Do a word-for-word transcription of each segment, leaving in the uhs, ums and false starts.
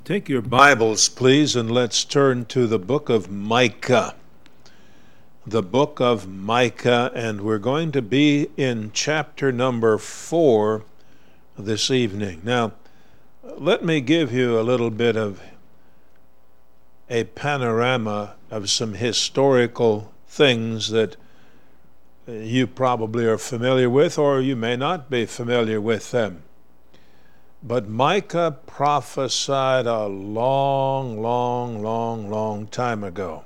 Take your Bibles, please, and let's turn to the book of Micah. The book of Micah, and we're going to be in chapter number four this evening. Now, let me give you a little bit of a panorama of some historical things that you probably are familiar with, or you may not be familiar with them. But Micah prophesied a long, long, long, long time ago.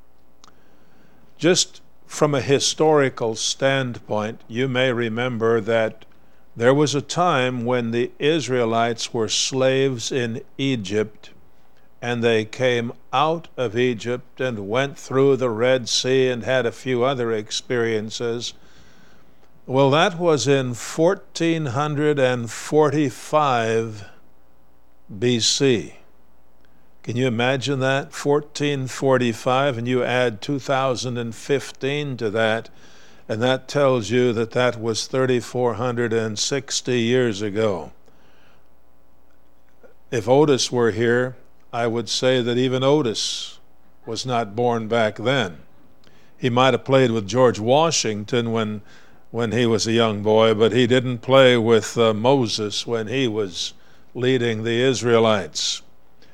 Just from a historical standpoint, you may remember that there was a time when the Israelites were slaves in Egypt, and they came out of Egypt and went through the Red Sea and had a few other experiences. Well, that was in fourteen forty-five B C. Can you imagine that? fourteen forty-five, and you add two thousand fifteen to that, and that tells you that that was three thousand four hundred sixty years ago. If Otis were here, I would say that even Otis was not born back then. He might have played with George Washington when when he was a young boy, but he didn't play with uh, Moses when he was leading the Israelites.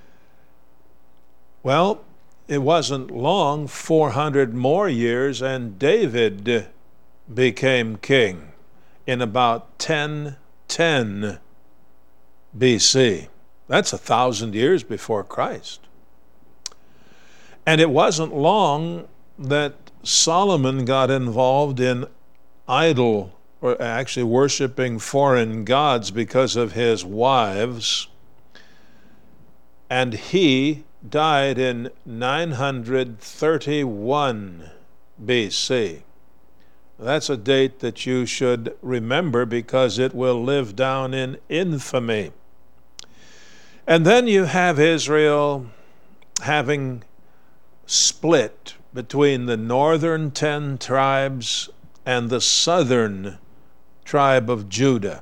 Well, it wasn't long, four hundred more years, and David became king in about ten ten B C. That's a thousand years before Christ. And it wasn't long that Solomon got involved in idol, or actually worshiping foreign gods because of his wives, and he died in nine hundred thirty-one B C. That's a date that you should remember because it will live down in infamy. And then you have Israel having split between the northern ten tribes and the southern tribe of Judah.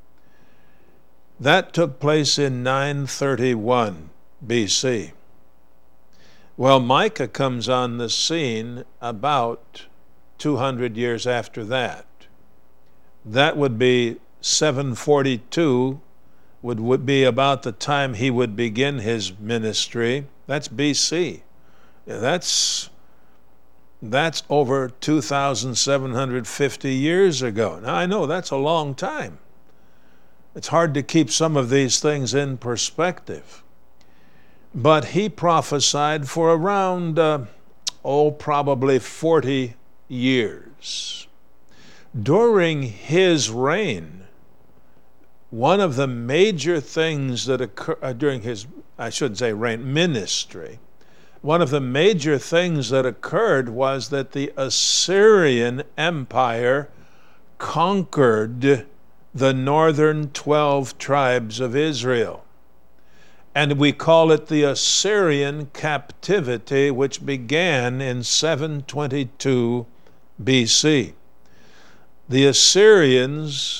That took place in nine thirty-one B C. Well, Micah comes on the scene about two hundred years after that. That would be seven forty-two, would, would be about the time he would begin his ministry. That's B C. That's That's over two thousand seven hundred fifty years ago. Now, I know that's a long time. It's hard to keep some of these things in perspective. But he prophesied for around, uh, oh, probably forty years. During his reign, one of the major things that occurred uh, during his, I shouldn't say reign, ministry, one of the major things that occurred was that the Assyrian Empire conquered the northern twelve tribes of Israel. And we call it the Assyrian captivity, which began in seven twenty-two B C. The Assyrians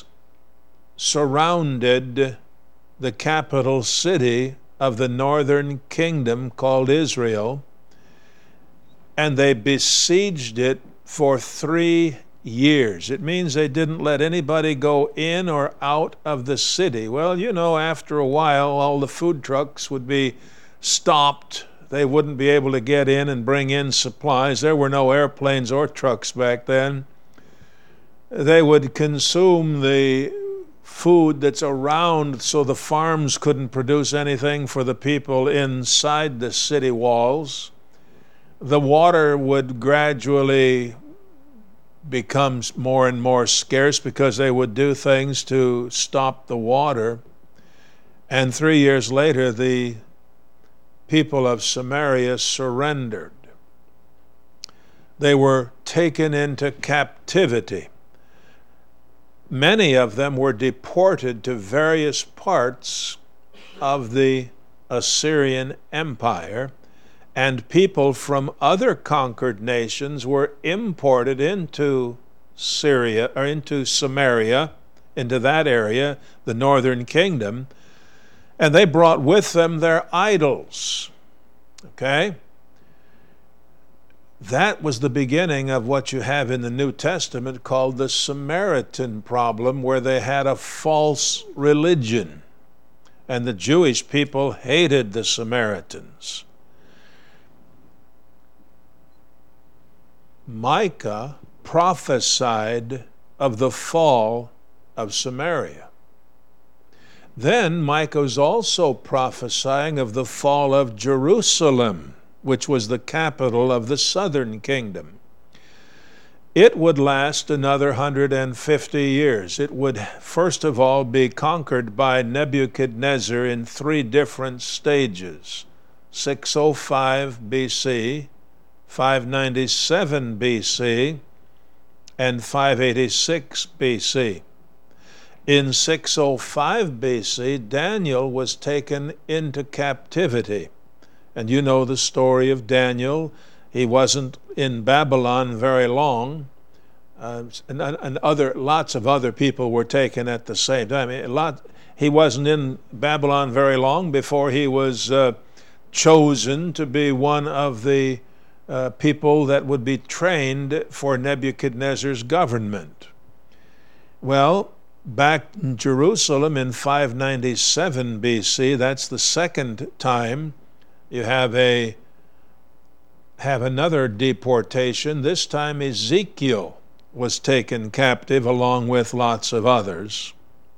surrounded the capital city of the northern kingdom called Israel, and they besieged it for three years. It means they didn't let anybody go in or out of the city. Well, you know, after a while, all the food trucks would be stopped. They wouldn't be able to get in and bring in supplies. There were no airplanes or trucks back then. They would consume the food that's around, so the farms couldn't produce anything for the people inside the city walls. The water would gradually become more and more scarce because they would do things to stop the water. And three years later, the people of Samaria surrendered. They were taken into captivity. Many of them were deported to various parts of the Assyrian Empire, and people from other conquered nations were imported into Syria, or into Samaria, into that area, the northern kingdom, And they brought with them their idols. Okay? That was the beginning of what you have in the New Testament called the Samaritan problem, where they had a false religion. And the Jewish people hated the Samaritans. Micah prophesied of the fall of Samaria. Then Micah's also prophesying of the fall of Jerusalem, which was the capital of the southern kingdom. It would last another one hundred fifty years. It would, first of all, be conquered by Nebuchadnezzar in three different stages: six oh five B C, five ninety-seven B C, and five eighty-six B C. In six oh five B C, Daniel was taken into captivity. And you know the story of Daniel. He wasn't in Babylon very long, uh, and, and other lots of other people were taken at the same time. A lot, he wasn't in Babylon very long before he was uh, chosen to be one of the uh, people that would be trained for Nebuchadnezzar's government. Well, back in Jerusalem in five ninety-seven B C, that's the second time you have a have another deportation. This time Ezekiel was taken captive along with lots of others.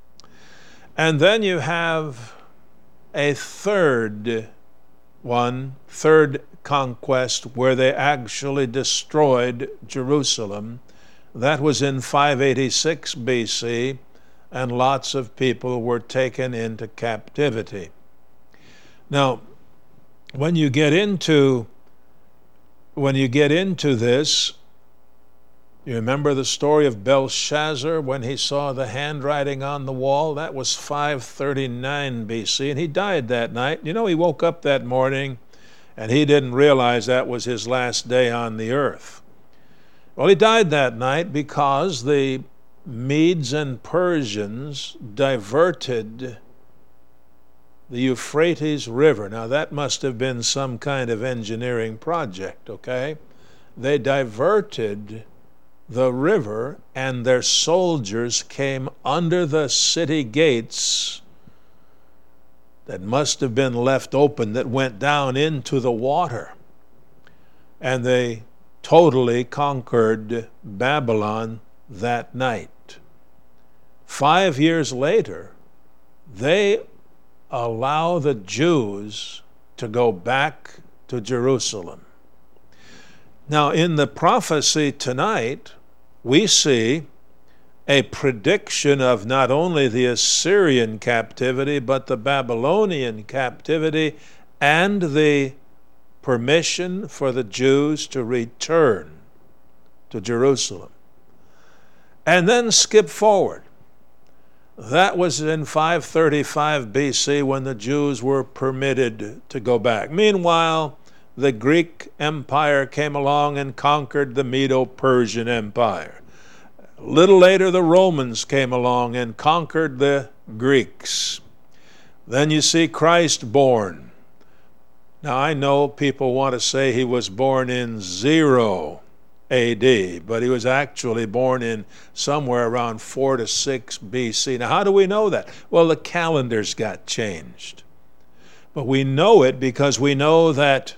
And then you have a third one, third conquest, where they actually destroyed Jerusalem. That was in five eighty-six B C, and lots of people were taken into captivity. Now, when you get into when you get into this, you remember the story of Belshazzar when he saw the handwriting on the wall? That was five thirty-nine B C, and he died that night. You know, he woke up that morning and he didn't realize that was his last day on the earth. Well, he died that night because the Medes and Persians diverted the Euphrates River. Now, that must have been some kind of engineering project, okay? They diverted the river, and their soldiers came under the city gates that must have been left open, that went down into the water. And they totally conquered Babylon that night. Five years later, they allow the Jews to go back to Jerusalem. Now, in the prophecy tonight, we see a prediction of not only the Assyrian captivity, but the Babylonian captivity and the permission for the Jews to return to Jerusalem. And then skip forward. That was in five thirty-five B C when the Jews were permitted to go back. Meanwhile, the Greek Empire came along and conquered the Medo-Persian Empire. A little later, the Romans came along and conquered the Greeks. Then you see Christ born. Now, I know people want to say he was born in zero A D, but he was actually born in somewhere around four to six B C. Now, how do we know that? Well, the calendars got changed. But we know it because we know that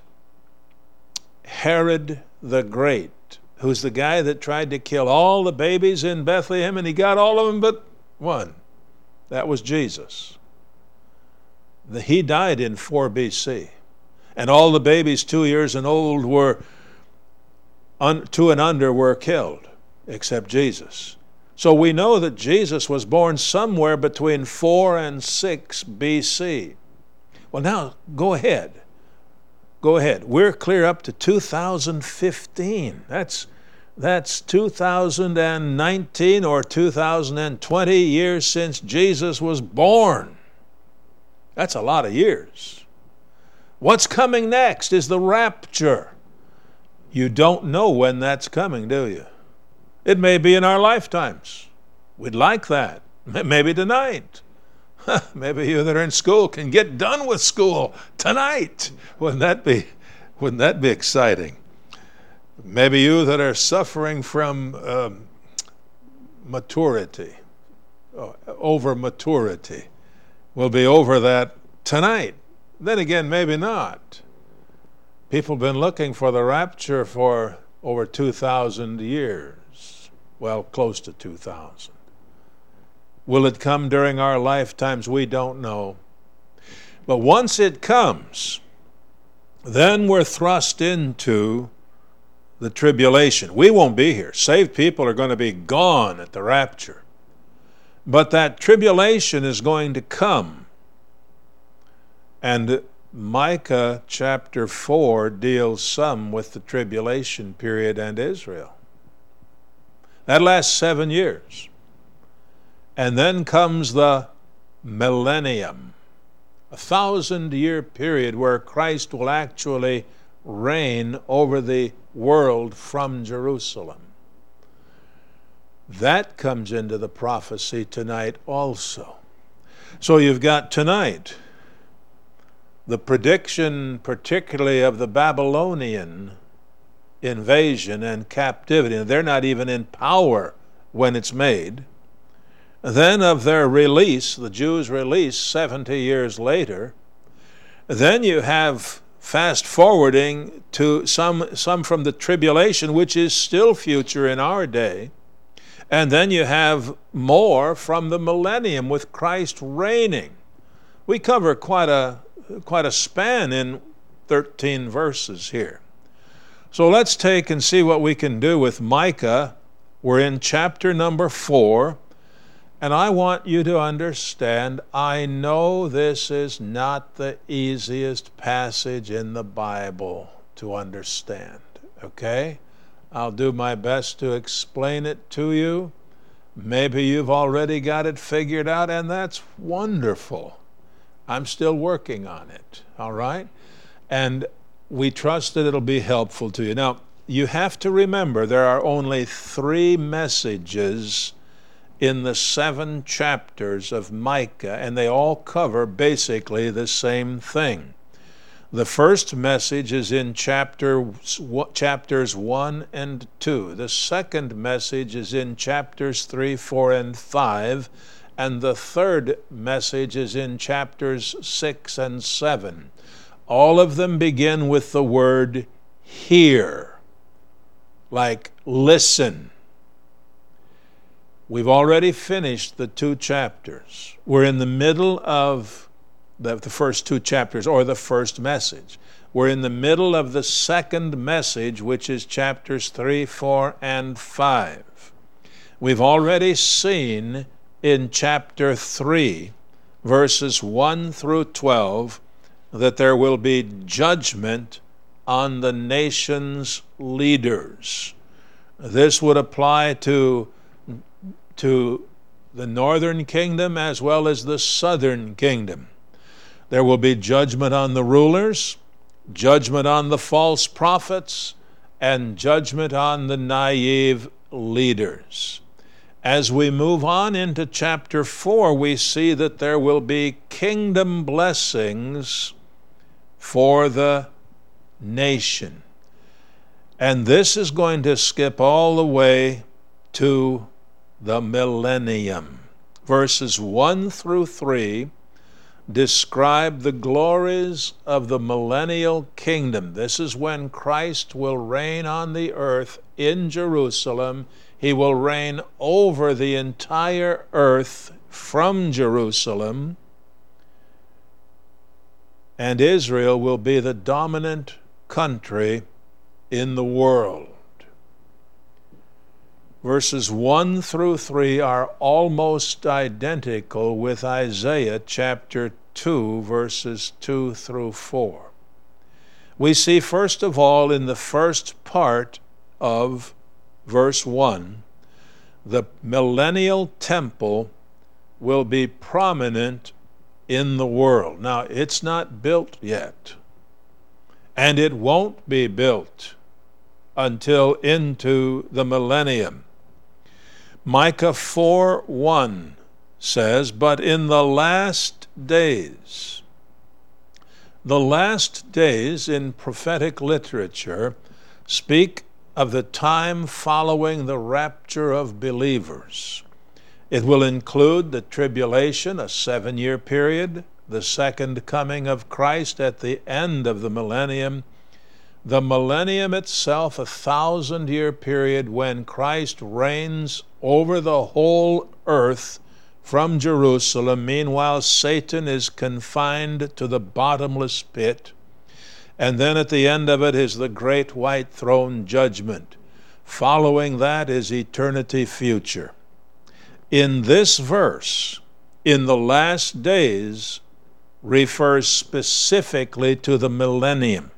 Herod the Great, who's the guy that tried to kill all the babies in Bethlehem, and he got all of them but one. That was Jesus. The, he died in four B C. And all the babies two years and old were Un, two and under were killed, except Jesus. So we know that Jesus was born somewhere between four and six B C. Well, now, go ahead. Go ahead. We're clear up to two thousand fifteen. That's, that's two thousand nineteen or two thousand twenty years since Jesus was born. That's a lot of years. What's coming next is the rapture. You don't know when that's coming, do you? It may be in our lifetimes. We'd like that. Maybe tonight. Maybe you that are in school can get done with school tonight. Wouldn't that be, wouldn't that be exciting? Maybe you that are suffering from um, maturity, uh, over maturity, will be over that tonight. Then again, maybe not. People have been looking for the rapture for over two thousand years. Well, close to two thousand. Will it come during our lifetimes? We don't know. But once it comes, then we're thrust into the tribulation. We won't be here. Saved people are going to be gone at the rapture. But that tribulation is going to come. And Micah chapter four deals some with the tribulation period and Israel. That lasts seven years. And then comes the millennium, a thousand-year period where Christ will actually reign over the world from Jerusalem. That comes into the prophecy tonight also. So you've got tonight the prediction particularly of the Babylonian invasion and captivity. And they're not even in power when it's made. Then of their release, the Jews' release seventy years later. Then you have fast forwarding to some, some from the tribulation, which is still future in our day. And then you have more from the millennium with Christ reigning. We cover quite a, quite a span in thirteen verses here. So let's take and see what we can do with Micah. We're in chapter number four. And I want you to understand, I know this is not the easiest passage in the Bible to understand, okay? I'll do my best to explain it to you. Maybe you've already got it figured out, and that's wonderful. I'm still working on it, all right? And we trust that it'll be helpful to you. Now, you have to remember there are only three messages in the seven chapters of Micah, and they all cover basically the same thing. The first message is in chapter, chapters one and two. The second message is in chapters three, four, and five. And the third message is in chapters six and seven. All of them begin with the word hear, like listen. We've already finished the two chapters. We're in the middle of the, the first two chapters, or the first message. We're in the middle of the second message, which is chapters three, four, and five. We've already seen in chapter three, verses one through twelve, that there will be judgment on the nation's leaders. This would apply to to the northern kingdom as well as the southern kingdom. There will be judgment on the rulers, judgment on the false prophets, and judgment on the naive leaders. As we move on into chapter four, we see that there will be kingdom blessings for the nation. And this is going to skip all the way to the millennium. Verses one through three describe the glories of the millennial kingdom. This is when Christ will reign on the earth in Jerusalem. He will reign over the entire earth from Jerusalem. And Israel will be the dominant country in the world. Verses one through three are almost identical with Isaiah chapter two, verses two through four. We see, first of all, in the first part of verse one, the millennial temple will be prominent in the world. Now, it's not built yet, and it won't be built until into the millennium. Micah four one says, but in the last days. The last days in prophetic literature speak of the time following the rapture of believers. It will include the tribulation, a seven-year period, the second coming of Christ at the end of the millennium, the millennium itself, a thousand-year period when Christ reigns over the whole earth from Jerusalem. Meanwhile, Satan is confined to the bottomless pit. And then at the end of it is the great white throne judgment. Following that is eternity future. In this verse, in the last days, refers specifically to the millennium.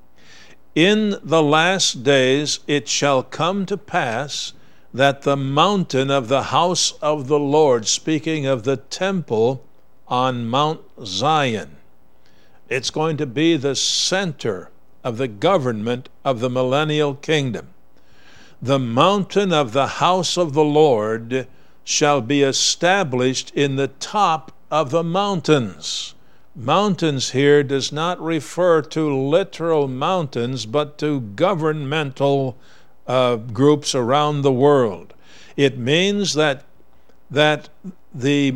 In the last days it shall come to pass that the mountain of the house of the Lord, speaking of the temple on Mount Zion, it's going to be the center of the government of the millennial kingdom. The mountain of the house of the Lord shall be established in the top of the mountains. Mountains here does not refer to literal mountains, but to governmental uh, groups around the world. It means that that the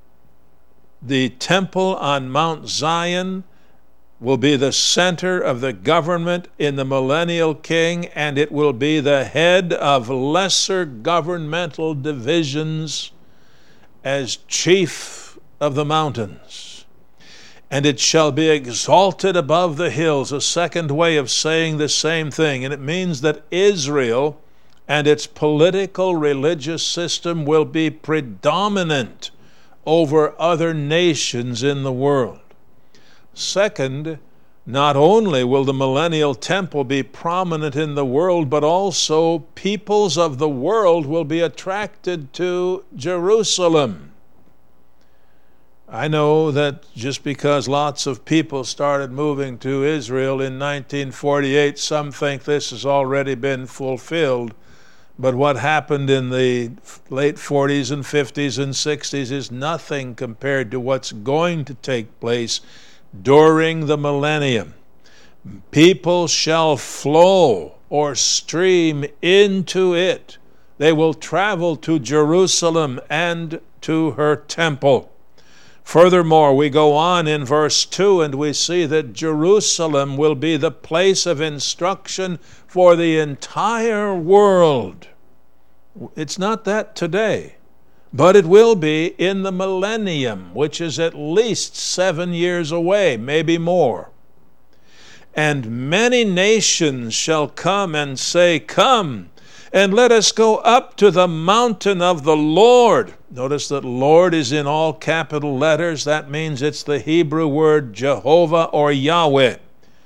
the temple on Mount Zion will be the center of the government in the millennial king, and it will be the head of lesser governmental divisions as chief of the mountains. And it shall be exalted above the hills, a second way of saying the same thing. And it means that Israel and its political religious system will be predominant over other nations in the world. Second, not only will the millennial temple be prominent in the world, but also peoples of the world will be attracted to Jerusalem. I know that just because lots of people started moving to Israel in nineteen forty-eight, some think this has already been fulfilled. But what happened in the late forties and fifties and sixties is nothing compared to what's going to take place during the millennium. People shall flow or stream into it. They will travel to Jerusalem and to her temple. Furthermore, we go on in verse two and we see that Jerusalem will be the place of instruction for the entire world. It's not that today, but it will be in the millennium, which is at least seven years away, maybe more. And many nations shall come and say, "Come, and let us go up to the mountain of the Lord." Notice that Lord is in all capital letters. That means it's the Hebrew word Jehovah or Yahweh.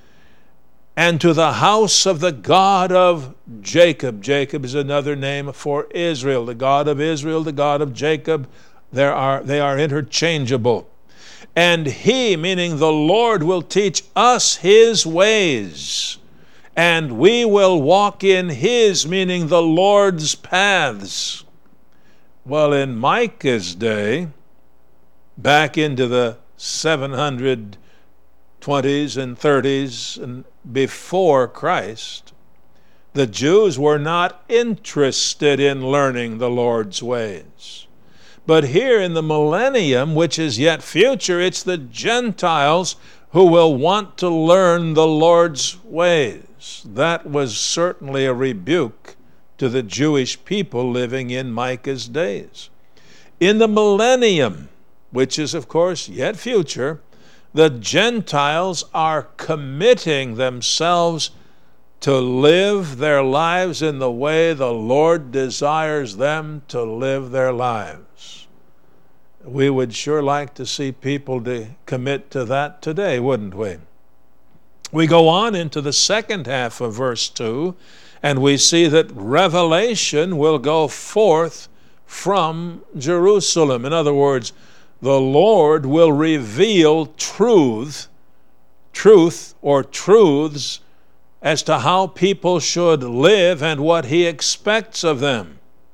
"And to the house of the God of Jacob." Jacob is another name for Israel. The God of Israel, the God of Jacob, there are, they are interchangeable. "And he," meaning the Lord, "will teach us his ways. And we will walk in his," meaning the Lord's, "paths." Well, in Micah's day, back into the seven hundred twenties and thirties and before Christ, the Jews were not interested in learning the Lord's ways. But here in the millennium, which is yet future, it's the Gentiles who will want to learn the Lord's ways. That was certainly a rebuke to the Jewish people living in Micah's days. In the millennium, which is of course yet future, the Gentiles are committing themselves to live their lives in the way the Lord desires them to live their lives. We would sure like to see people to commit to that today, wouldn't we? We go on into the second half of verse two, and we see that revelation will go forth from Jerusalem. In other words, the Lord will reveal truth, truth or truths as to how people should live and what he expects of them.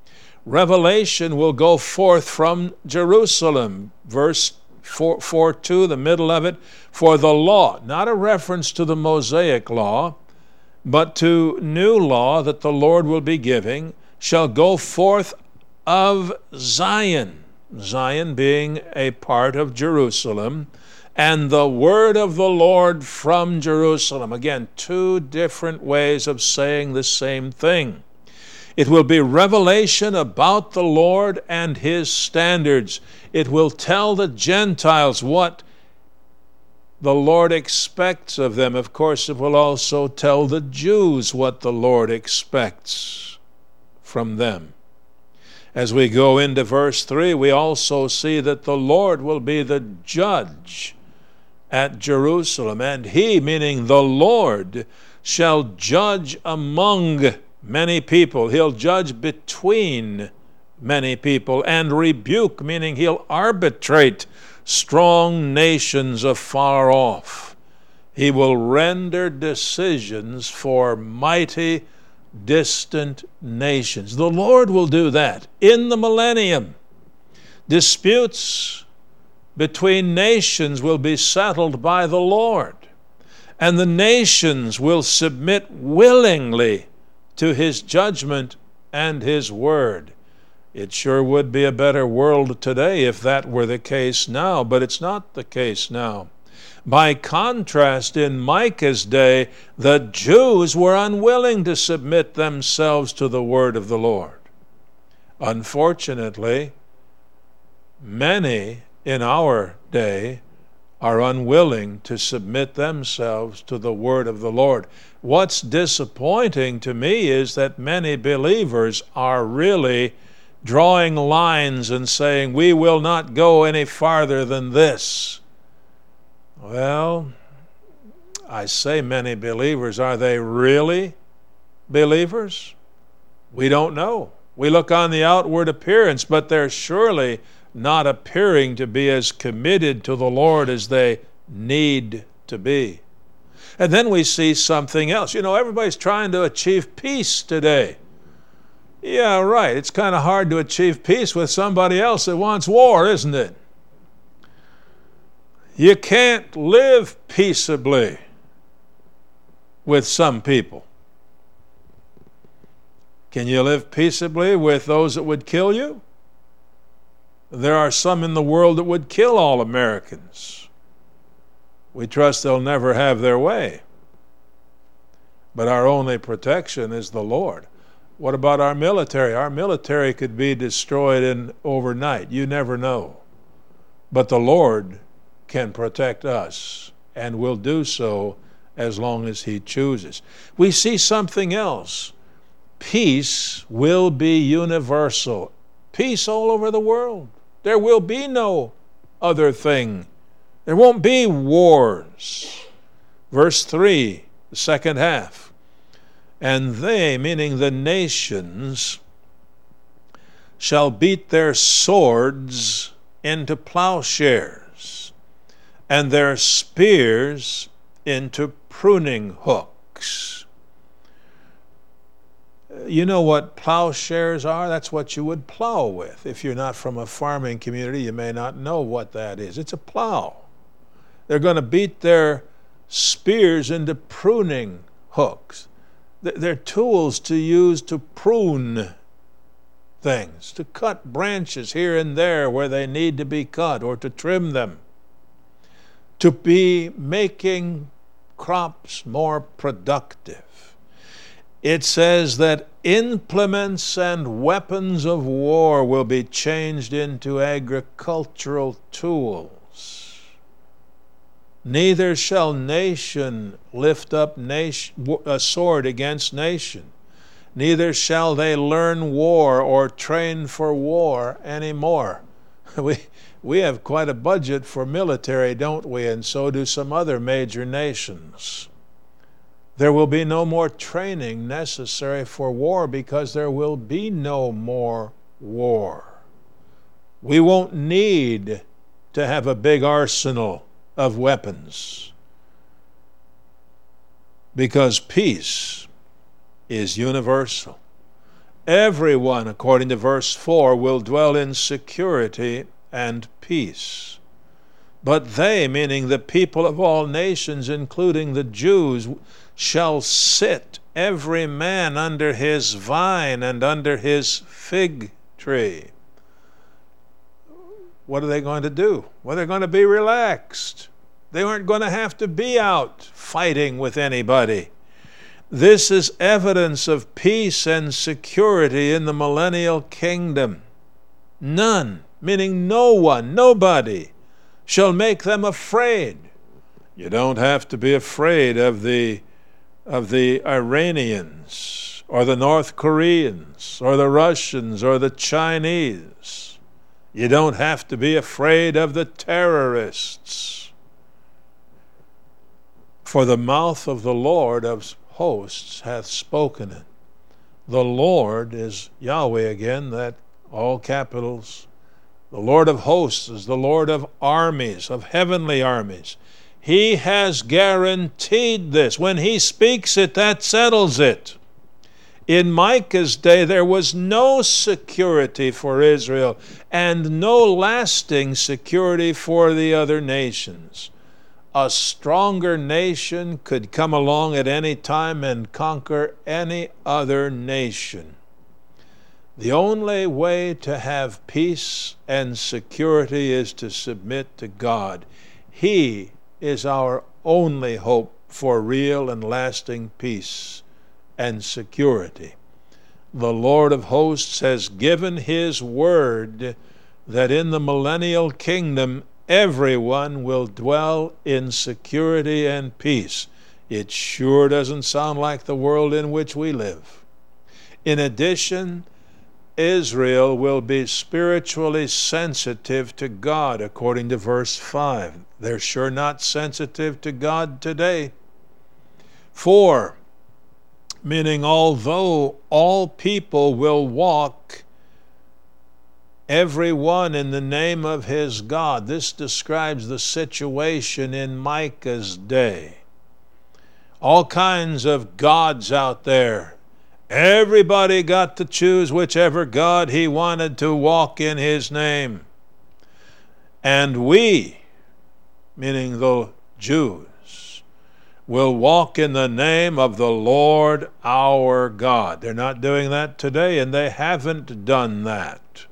revelation will go forth from Jerusalem. Verse four, four two, the middle of it, for the law, not a reference to the Mosaic law, but to new law that the Lord will be giving, shall go forth of Zion, Zion being a part of Jerusalem, and the word of the Lord from Jerusalem. Again, two different ways of saying the same thing. It will be revelation about the Lord and his standards. It will tell the Gentiles what the Lord expects of them. Of course, it will also tell the Jews what the Lord expects from them. As we go into verse three, we also see that the Lord will be the judge at Jerusalem, and he, meaning the Lord, shall judge among many people. He'll judge between many people, and rebuke, meaning he'll arbitrate strong nations afar off. He will render decisions for mighty, distant nations. The Lord will do that in the millennium. Disputes between nations will be settled by the Lord, and the nations will submit willingly to his judgment and his word. It sure would be a better world today if that were the case now, but it's not the case now. By contrast, in Micah's day, the Jews were unwilling to submit themselves to the word of the Lord. Unfortunately, many in our day are unwilling to submit themselves to the word of the Lord. What's disappointing to me is that many believers are really drawing lines and saying, we will not go any farther than this. Well, I say many believers. Are they really believers? We don't know. We look on the outward appearance, but they're surely not appearing to be as committed to the Lord as they need to be. And then we see something else. You know, everybody's trying to achieve peace today. Yeah, right. It's kind of hard to achieve peace with somebody else that wants war, isn't it? You can't live peaceably with some people. Can you live peaceably with those that would kill you? There are some in the world that would kill all Americans. We trust they'll never have their way. But our only protection is the Lord. What about our military? Our military could be destroyed in overnight. You never know. But the Lord can protect us, and will do so as long as he chooses. We see something else. Peace will be universal. Peace all over the world. There will be no other thing. There won't be wars. Verse three, the second half. And they, meaning the nations, shall beat their swords into plowshares, and their spears into pruning hooks. You know what plowshares are? That's what you would plow with. If you're not from a farming community, you may not know what that is. It's a plow. They're going to beat their spears into pruning hooks. They're tools to use to prune things, to cut branches here and there where they need to be cut, or to trim them, to be making crops more productive. It says that implements and weapons of war will be changed into agricultural tools. Neither shall nation lift up nation, a sword against nation. Neither shall they learn war or train for war anymore. We, we have quite a budget for military, don't we? And so do some other major nations. There will be no more training necessary for war because there will be no more war. We won't need to have a big arsenal of weapons because peace is universal. Everyone, according to verse four, will dwell in security and peace. But they, meaning the people of all nations, including the Jews, shall sit every man under his vine and under his fig tree. What are they going to do? Well, they're going to be relaxed. They aren't going to have to be out fighting with anybody. This is evidence of peace and security in the millennial kingdom. None, meaning no one, nobody, shall make them afraid. You don't have to be afraid of the of the Iranians or the North Koreans or the Russians or the Chinese. You don't have to be afraid of the terrorists. For the mouth of the Lord of hosts hath spoken it. The Lord is Yahweh again, that all capitals. The Lord of hosts is the Lord of armies, of heavenly armies. He has guaranteed this. When he speaks it, that settles it. In Micah's day, there was no security for Israel and no lasting security for the other nations. A stronger nation could come along at any time and conquer any other nation. The only way to have peace and security is to submit to God. He is our only hope for real and lasting peace and security. The Lord of hosts has given his word that in the millennial kingdom everyone will dwell in security and peace. It sure doesn't sound like the world in which we live. In addition, Israel will be spiritually sensitive to God, according to verse five. They're sure not sensitive to God today. Four, meaning although all people will walk, every one in the name of his God. This describes the situation in Micah's day. All kinds of gods out there. Everybody got to choose whichever God he wanted to walk in his name. And we, meaning the Jews, will walk in the name of the Lord our God. They're not doing that today, and they haven't done that.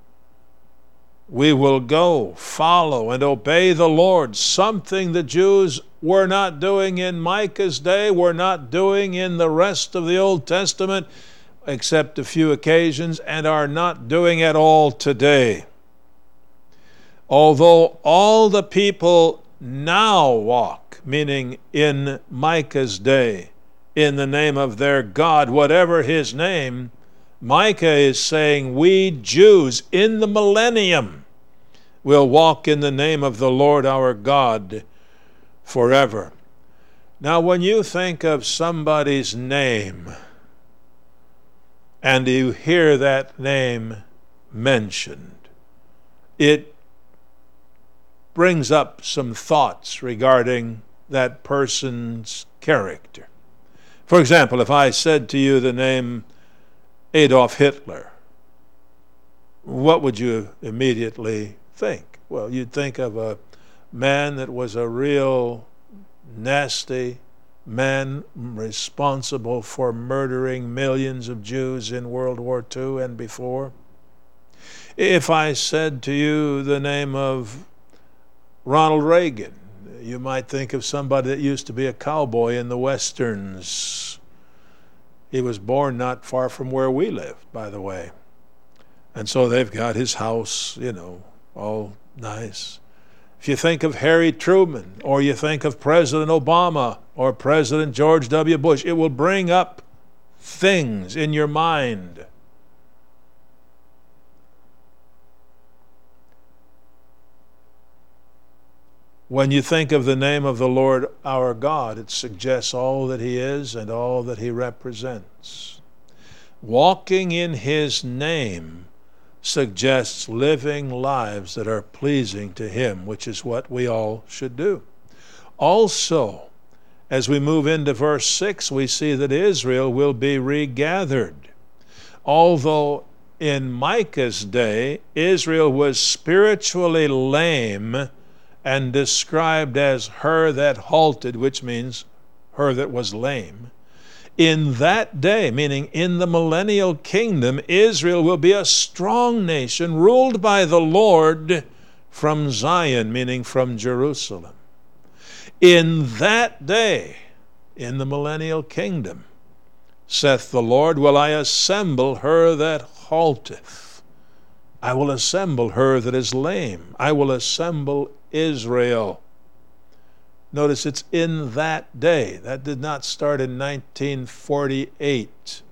We will go, follow, and obey the Lord, something the Jews were not doing in Micah's day, were not doing in the rest of the Old Testament, except a few occasions, and are not doing at all today. Although all the people now walk, meaning in Micah's day, in the name of their God, whatever his name, Micah is saying we Jews in the millennium will walk in the name of the Lord our God forever. Now, when you think of somebody's name and you hear that name mentioned, it brings up some thoughts regarding that person's character. For example, if I said to you the name Adolf Hitler, what would you immediately think? Well, you'd think of a man that was a real nasty man responsible for murdering millions of Jews in World War Two and before. If I said to you the name of Ronald Reagan, you might think of somebody that used to be a cowboy in the Westerns. He was born not far from where we lived, by the way. And so they've got his house, you know, all nice. If you think of Harry Truman, or you think of President Obama, or President George W. Bush, it will bring up things in your mind. When you think of the name of the Lord our God, it suggests all that he is and all that he represents. Walking in his name suggests living lives that are pleasing to him, which is what we all should do. Also, as we move into verse six, we see that Israel will be regathered. Although in Micah's day, Israel was spiritually lame and described as her that halted, which means her that was lame. In that day, meaning in the millennial kingdom, Israel will be a strong nation ruled by the Lord from Zion, meaning from Jerusalem. In that day, in the millennial kingdom, saith the Lord, will I assemble her that halteth. I will assemble her that is lame. I will assemble Israel. Notice it's in that day. That did not start in nineteen forty-eight.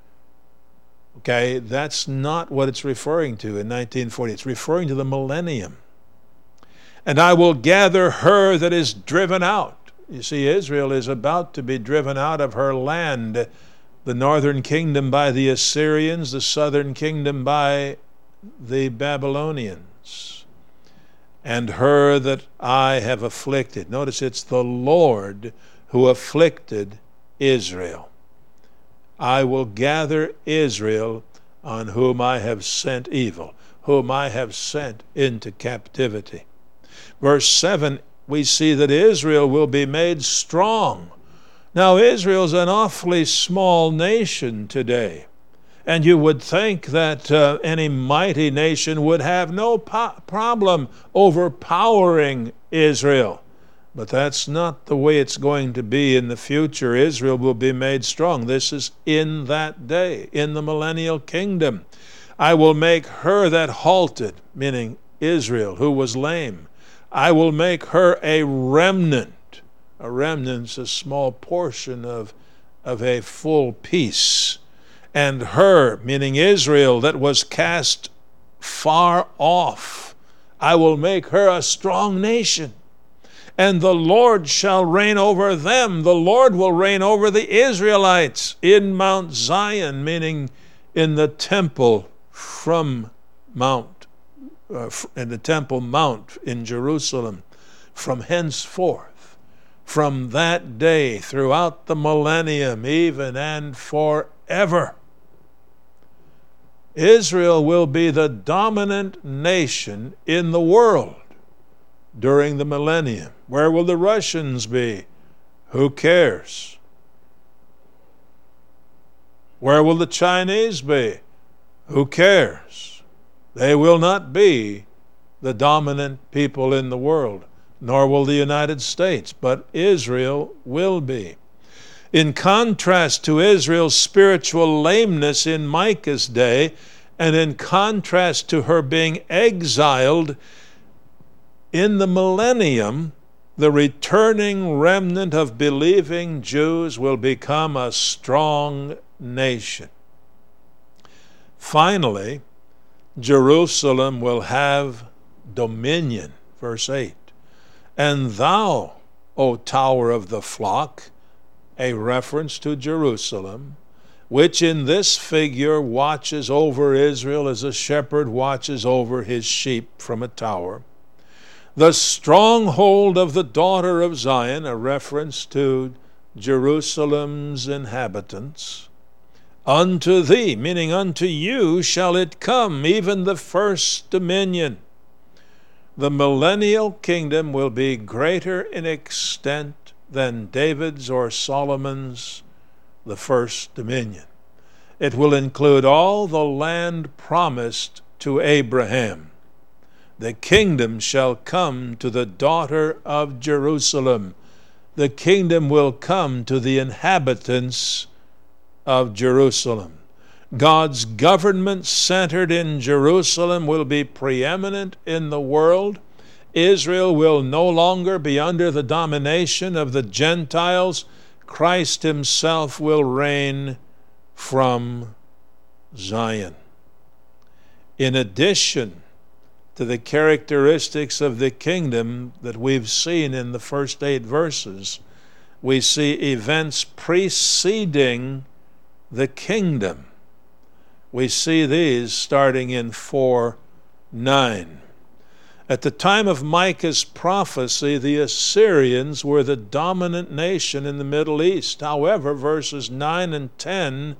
Okay, that's not what it's referring to in nineteen forty. It's referring to the millennium. And I will gather her that is driven out. You see, Israel is about to be driven out of her land. The northern kingdom by the Assyrians, the southern kingdom by the Babylonians. And her that I have afflicted. Notice it's the Lord who afflicted Israel. I will gather Israel on whom I have sent evil, whom I have sent into captivity. Verse seven, we see that Israel will be made strong. Now, Israel's an awfully small nation today. And you would think that uh, any mighty nation would have no po- problem overpowering Israel. But that's not the way it's going to be in the future. Israel will be made strong. This is in that day, in the millennial kingdom. I will make her that halted, meaning Israel, who was lame. I will make her a remnant. A remnant's a small portion of, of a full piece. And her, meaning Israel, that was cast far off, I will make her a strong nation. And the Lord shall reign over them. The Lord will reign over the Israelites in Mount Zion, meaning in the temple from Mount, uh, in the temple mount in Jerusalem, from henceforth, from that day throughout the millennium, even and forever. Israel will be the dominant nation in the world during the millennium. Where will the Russians be? Who cares? Where will the Chinese be? Who cares? They will not be the dominant people in the world, nor will the United States, but Israel will be. In contrast to Israel's spiritual lameness in Micah's day, and in contrast to her being exiled, in the millennium, the returning remnant of believing Jews will become a strong nation. Finally, Jerusalem will have dominion. Verse eight. And thou, O tower of the flock, a reference to Jerusalem, which in this figure watches over Israel as a shepherd watches over his sheep from a tower. The stronghold of the daughter of Zion, a reference to Jerusalem's inhabitants. Unto thee, meaning unto you, shall it come, even the first dominion. The millennial kingdom will be greater in extent than David's or Solomon's, the first dominion. It will include all the land promised to Abraham. The kingdom shall come to the daughter of Jerusalem. The kingdom will come to the inhabitants of Jerusalem. God's government centered in Jerusalem will be preeminent in the world. Israel will no longer be under the domination of the Gentiles. Christ himself will reign from Zion. In addition to the characteristics of the kingdom that we've seen in the first eight verses, we see events preceding the kingdom. We see these starting in four nine. At the time of Micah's prophecy, the Assyrians were the dominant nation in the Middle East. However, verses nine and ten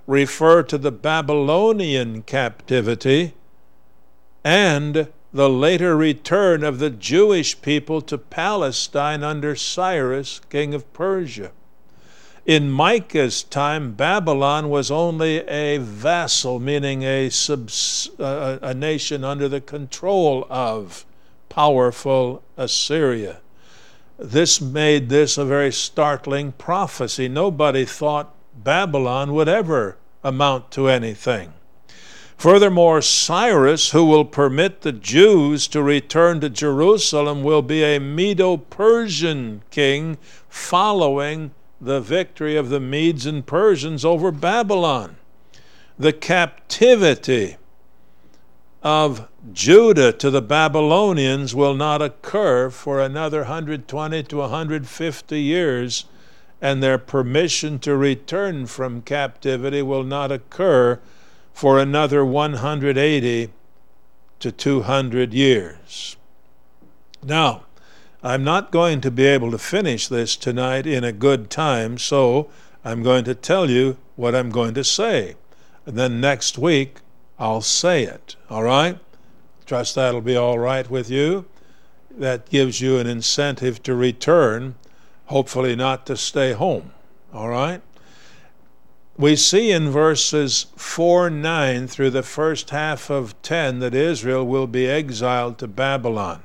refer to the Babylonian captivity and the later return of the Jewish people to Palestine under Cyrus, king of Persia. In Micah's time, Babylon was only a vassal, meaning a, subs, uh, a nation under the control of powerful Assyria. This made this a very startling prophecy. Nobody thought Babylon would ever amount to anything. Furthermore, Cyrus, who will permit the Jews to return to Jerusalem, will be a Medo-Persian king following the victory of the Medes and Persians over Babylon. The captivity of Judah to the Babylonians will not occur for another one hundred twenty to one hundred fifty years, and their permission to return from captivity will not occur for another one hundred eighty to two hundred years. Now, I'm not going to be able to finish this tonight in a good time, so I'm going to tell you what I'm going to say. And then next week, I'll say it, all right? Trust that'll be all right with you. That gives you an incentive to return, hopefully not to stay home, all right? We see in verses four, nine through the first half of ten that Israel will be exiled to Babylon.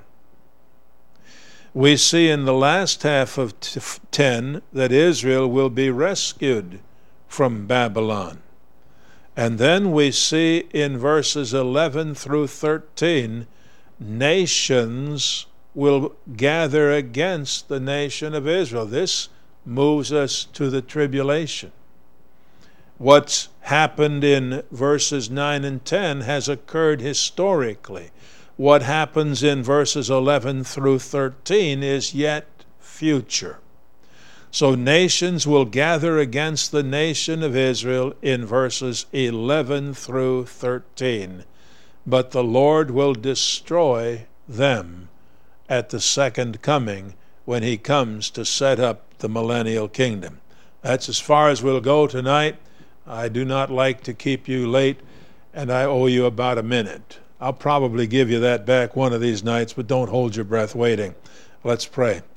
We see in the last half of ten that Israel will be rescued from Babylon. And then we see in verses eleven through thirteen, nations will gather against the nation of Israel. This moves us to the tribulation. What's happened in verses nine and ten has occurred historically. What happens in verses eleven through thirteen is yet future. So nations will gather against the nation of Israel in verses eleven through thirteen, but the Lord will destroy them at the second coming when he comes to set up the millennial kingdom. That's as far as we'll go tonight. I do not like to keep you late, and I owe you about a minute. I'll probably give you that back one of these nights, but don't hold your breath waiting. Let's pray.